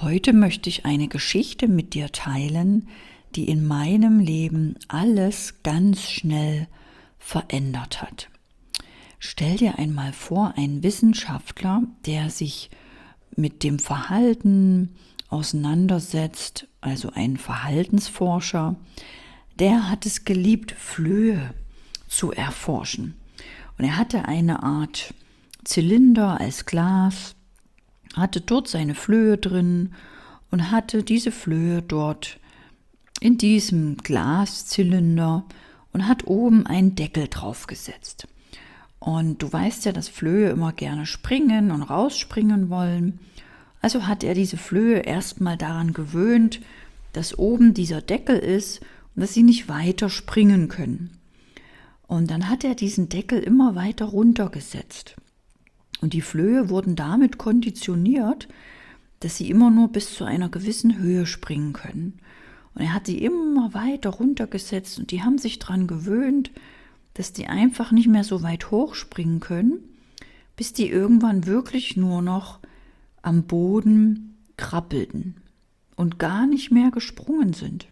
Heute möchte ich eine Geschichte mit dir teilen, die in meinem Leben alles ganz schnell verändert hat. Stell dir einmal vor, ein Wissenschaftler, der sich mit dem Verhalten auseinandersetzt, also ein Verhaltensforscher, der hat es geliebt, Flöhe zu erforschen. Und er hatte eine Art Zylinder als Glas, hatte dort seine Flöhe drin und hatte diese Flöhe dort in diesem Glaszylinder und hat oben einen Deckel draufgesetzt. Und du weißt ja, dass Flöhe immer gerne springen und rausspringen wollen. Also hat er diese Flöhe erstmal daran gewöhnt, dass oben dieser Deckel ist und dass sie nicht weiter springen können. Und dann hat er diesen Deckel immer weiter runtergesetzt. Und die Flöhe wurden damit konditioniert, dass sie immer nur bis zu einer gewissen Höhe springen können. Und er hat sie immer weiter runtergesetzt und die haben sich daran gewöhnt, dass die einfach nicht mehr so weit hoch springen können, bis die irgendwann wirklich nur noch am Boden krabbelten und gar nicht mehr gesprungen sind.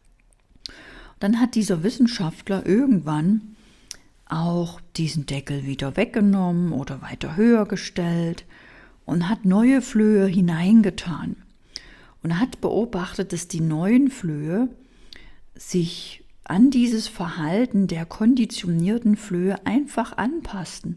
Dann hat dieser Wissenschaftler irgendwann auch diesen Deckel wieder weggenommen oder weiter höher gestellt und hat neue Flöhe hineingetan und hat beobachtet, dass die neuen Flöhe sich an dieses Verhalten der konditionierten Flöhe einfach anpassten.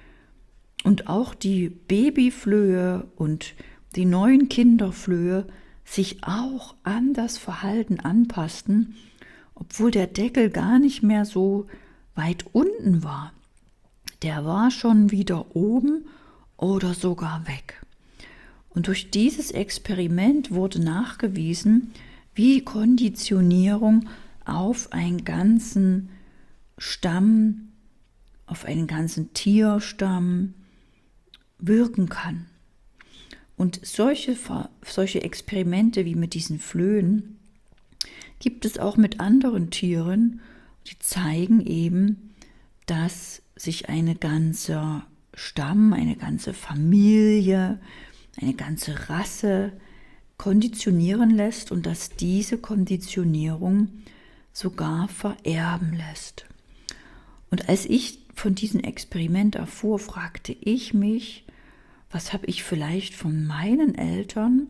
Und auch die Babyflöhe und die neuen Kinderflöhe sich auch an das Verhalten anpassten, obwohl der Deckel gar nicht mehr so weit unten war. Der war schon wieder oben oder sogar weg. Und durch dieses Experiment wurde nachgewiesen, wie Konditionierung auf einen ganzen Stamm, auf einen ganzen Tierstamm wirken kann. Und solche Experimente wie mit diesen Flöhen gibt es auch mit anderen Tieren. Die zeigen eben, dass sich eine ganze Stamm, eine ganze Familie, eine ganze Rasse konditionieren lässt und dass diese Konditionierung sogar vererben lässt. Und als ich von diesem Experiment erfuhr, fragte ich mich, was habe ich vielleicht von meinen Eltern,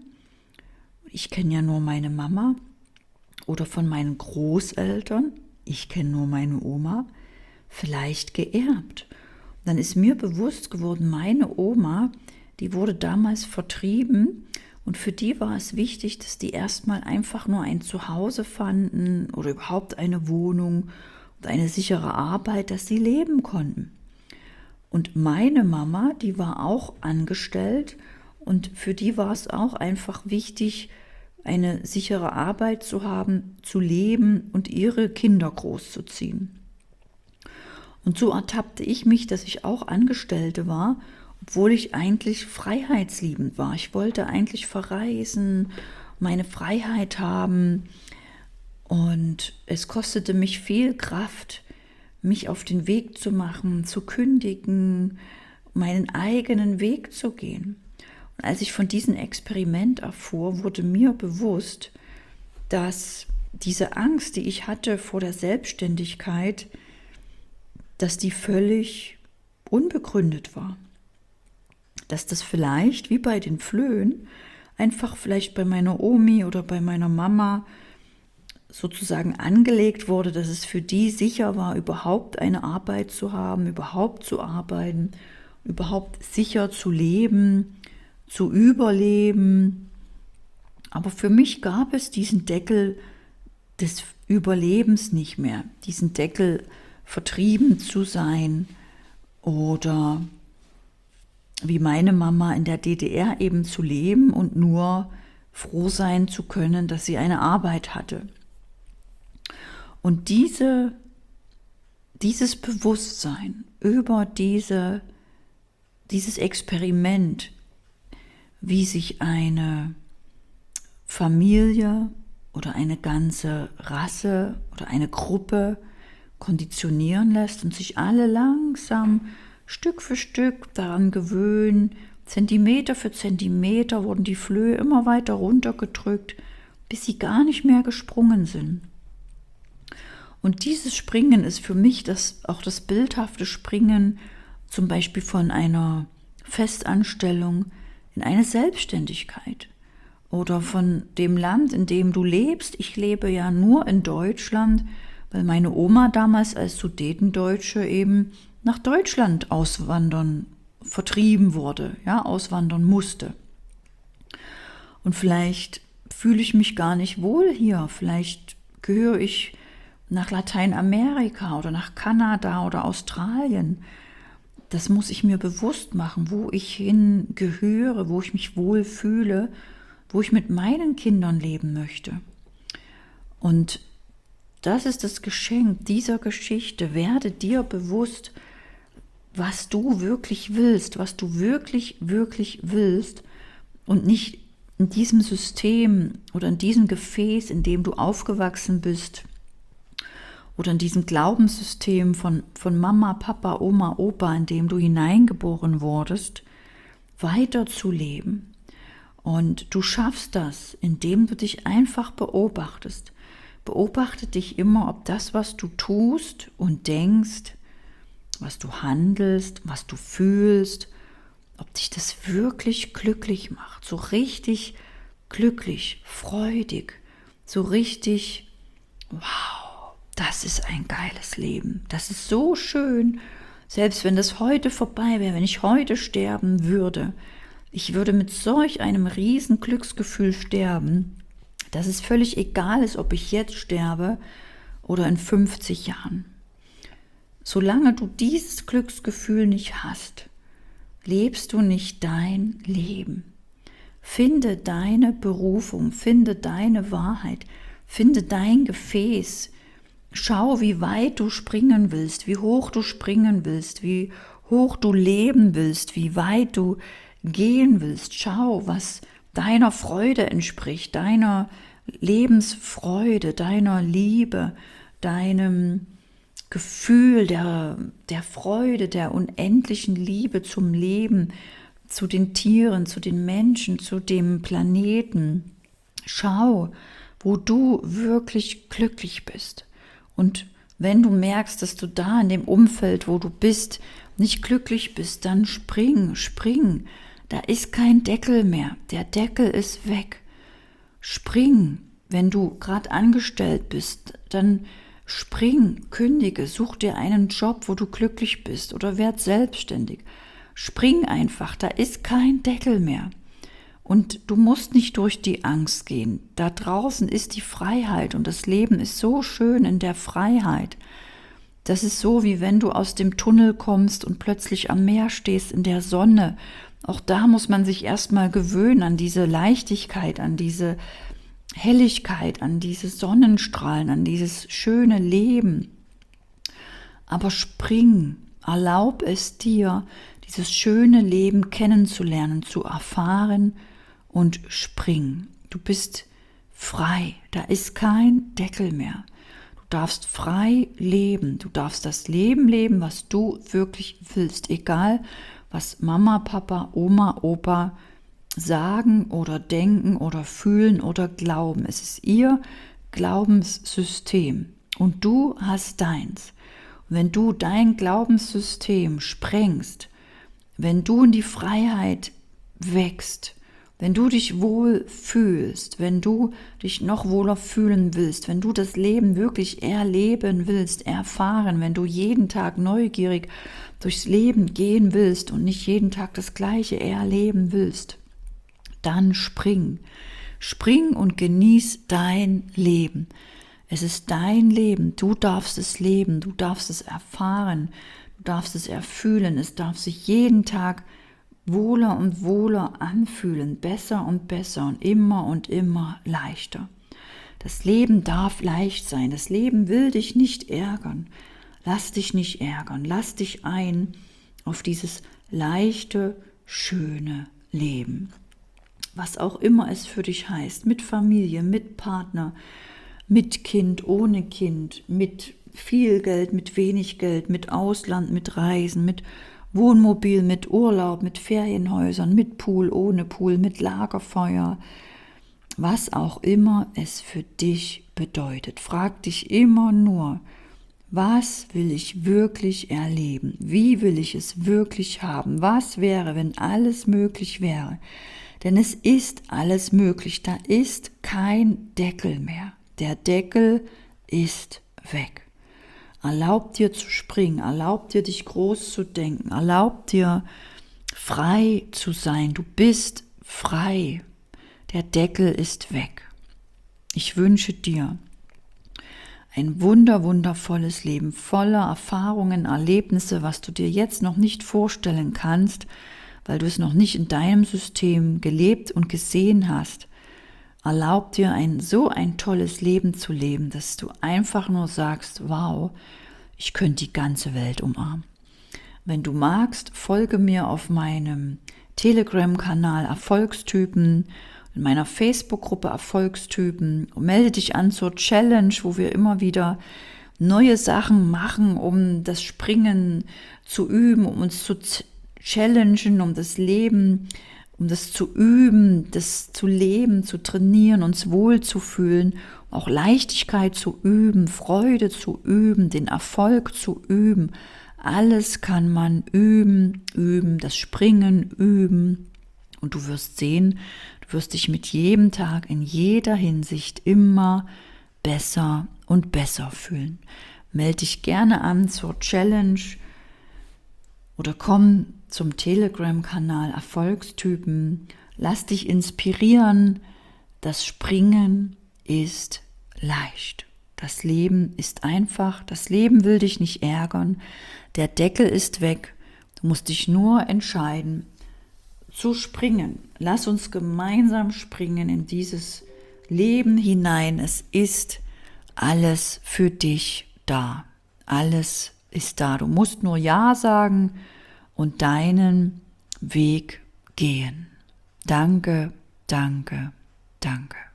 ich kenne ja nur meine Mama, oder von meinen Großeltern, ich kenne nur meine Oma, vielleicht geerbt. Und dann ist mir bewusst geworden, meine Oma, die wurde damals vertrieben und für die war es wichtig, dass die erstmal einfach nur ein Zuhause fanden oder überhaupt eine Wohnung und eine sichere Arbeit, dass sie leben konnten. Und meine Mama, die war auch angestellt und für die war es auch einfach wichtig, eine sichere Arbeit zu haben, zu leben und ihre Kinder großzuziehen. Und so ertappte ich mich, dass ich auch Angestellte war, obwohl ich eigentlich freiheitsliebend war. Ich wollte eigentlich verreisen, meine Freiheit haben und es kostete mich viel Kraft, mich auf den Weg zu machen, zu kündigen, meinen eigenen Weg zu gehen. Und als ich von diesem Experiment erfuhr, wurde mir bewusst, dass diese Angst, die ich hatte vor der Selbstständigkeit, dass die völlig unbegründet war. Dass das vielleicht, wie bei den Flöhen, einfach vielleicht bei meiner Omi oder bei meiner Mama sozusagen angelegt wurde, dass es für die sicher war, überhaupt eine Arbeit zu haben, überhaupt zu arbeiten, überhaupt sicher zu leben, zu überleben. Aber für mich gab es diesen Deckel des Überlebens nicht mehr, diesen Deckel vertrieben zu sein oder wie meine Mama in der DDR eben zu leben und nur froh sein zu können, dass sie eine Arbeit hatte. Und dieses Bewusstsein über dieses Experiment, wie sich eine Familie oder eine ganze Rasse oder eine Gruppe konditionieren lässt und sich alle langsam Stück für Stück daran gewöhnen, Zentimeter für Zentimeter wurden die Flöhe immer weiter runtergedrückt, bis sie gar nicht mehr gesprungen sind. Und dieses Springen ist für mich auch das bildhafte Springen, zum Beispiel von einer Festanstellung in eine Selbstständigkeit oder von dem Land, in dem du lebst. Ich lebe ja nur in Deutschland, weil meine Oma damals als Sudetendeutsche eben nach Deutschland vertrieben wurde, auswandern musste. Und vielleicht fühle ich mich gar nicht wohl hier, vielleicht gehöre ich nach Lateinamerika oder nach Kanada oder Australien. Das muss ich mir bewusst machen, wo ich hingehöre, wo ich mich wohl fühle, wo ich mit meinen Kindern leben möchte. Und das ist das Geschenk dieser Geschichte. Werde dir bewusst, was du wirklich willst, was du wirklich, wirklich willst und nicht in diesem System oder in diesem Gefäß, in dem du aufgewachsen bist oder in diesem Glaubenssystem von Mama, Papa, Oma, Opa, in dem du hineingeboren wurdest, weiterzuleben. Und du schaffst das, indem du dich einfach beobachtest. Beobachte dich immer, ob das, was du tust und denkst, was du handelst, was du fühlst, ob dich das wirklich glücklich macht, so richtig glücklich, freudig, so richtig, wow, das ist ein geiles Leben, das ist so schön, selbst wenn das heute vorbei wäre, wenn ich heute sterben würde, ich würde mit solch einem riesen Glücksgefühl sterben, dass es völlig egal ist, ob ich jetzt sterbe oder in 50 Jahren. Solange du dieses Glücksgefühl nicht hast, lebst du nicht dein Leben. Finde deine Berufung, finde deine Wahrheit, finde dein Gefäß. Schau, wie weit du springen willst, wie hoch du springen willst, wie hoch du leben willst, wie weit du gehen willst. Schau, was deiner Freude entspricht, deiner Lebensfreude, deiner Liebe, deinem Gefühl der Freude, der unendlichen Liebe zum Leben, zu den Tieren, zu den Menschen, zu dem Planeten. Schau, wo du wirklich glücklich bist. Und wenn du merkst, dass du da in dem Umfeld, wo du bist, nicht glücklich bist, dann spring. Da ist kein Deckel mehr. Der Deckel ist weg. Spring. Wenn du gerade angestellt bist, dann spring, kündige, such dir einen Job, wo du glücklich bist oder werd selbstständig. Spring einfach, da ist kein Deckel mehr. Und du musst nicht durch die Angst gehen. Da draußen ist die Freiheit und das Leben ist so schön in der Freiheit. Das ist so, wie wenn du aus dem Tunnel kommst und plötzlich am Meer stehst in der Sonne. Auch da muss man sich erstmal gewöhnen an diese Leichtigkeit, an diese Helligkeit, an diese Sonnenstrahlen, an dieses schöne Leben. Aber spring, erlaub es dir, dieses schöne Leben kennenzulernen, zu erfahren und spring. Du bist frei, da ist kein Deckel mehr. Du darfst frei leben, du darfst das Leben leben, was du wirklich willst, egal was Mama, Papa, Oma, Opa sagen oder denken oder fühlen oder glauben. Es ist ihr Glaubenssystem und du hast deins. Und wenn du dein Glaubenssystem sprengst, wenn du in die Freiheit wächst, wenn du dich wohl fühlst, wenn du dich noch wohler fühlen willst, wenn du das Leben wirklich erleben willst, erfahren, wenn du jeden Tag neugierig durchs Leben gehen willst und nicht jeden Tag das Gleiche erleben willst, dann spring. Spring und genieß dein Leben. Es ist dein Leben. Du darfst es leben. Du darfst es erfahren. Du darfst es erfühlen. Es darf sich jeden Tag wohler und wohler anfühlen. Besser und immer leichter. Das Leben darf leicht sein. Das Leben will dich nicht ärgern. Lass dich nicht ärgern. Lass dich ein auf dieses leichte, schöne Leben. Was auch immer es für dich heißt, mit Familie, mit Partner, mit Kind, ohne Kind, mit viel Geld, mit wenig Geld, mit Ausland, mit Reisen, mit Wohnmobil mit Urlaub, mit Ferienhäusern, mit Pool, ohne Pool, mit Lagerfeuer, was auch immer es für dich bedeutet. Frag dich immer nur, was will ich wirklich erleben? Wie will ich es wirklich haben? Was wäre, wenn alles möglich wäre? Denn es ist alles möglich, da ist kein Deckel mehr. Der Deckel ist weg. Erlaub dir zu springen, erlaub dir dich groß zu denken, erlaub dir frei zu sein. Du bist frei. Der Deckel ist weg. Ich wünsche dir ein wundervolles Leben voller Erfahrungen, Erlebnisse, was du dir jetzt noch nicht vorstellen kannst, weil du es noch nicht in deinem System gelebt und gesehen hast. Erlaub dir so ein tolles Leben zu leben, dass du einfach nur sagst, wow, ich könnte die ganze Welt umarmen. Wenn du magst, folge mir auf meinem Telegram-Kanal Erfolgstypen, in meiner Facebook-Gruppe Erfolgstypen, melde dich an zur Challenge, wo wir immer wieder neue Sachen machen, um das Springen zu üben, um uns zu challengen, um das Leben, um das zu üben, das zu leben, zu trainieren, uns wohlzufühlen, auch Leichtigkeit zu üben, Freude zu üben, den Erfolg zu üben. Alles kann man üben, das Springen üben. Und du wirst sehen, du wirst dich mit jedem Tag in jeder Hinsicht immer besser und besser fühlen. Melde dich gerne an zur Challenge oder komm zum Telegram-Kanal Erfolgstypen. Lass dich inspirieren. Das Springen ist leicht. Das Leben ist einfach. Das Leben will dich nicht ärgern. Der Deckel ist weg. Du musst dich nur entscheiden, zu springen. Lass uns gemeinsam springen in dieses Leben hinein. Es ist alles für dich da. Alles ist da. Du musst nur Ja sagen und deinen Weg gehen. Danke, danke, danke.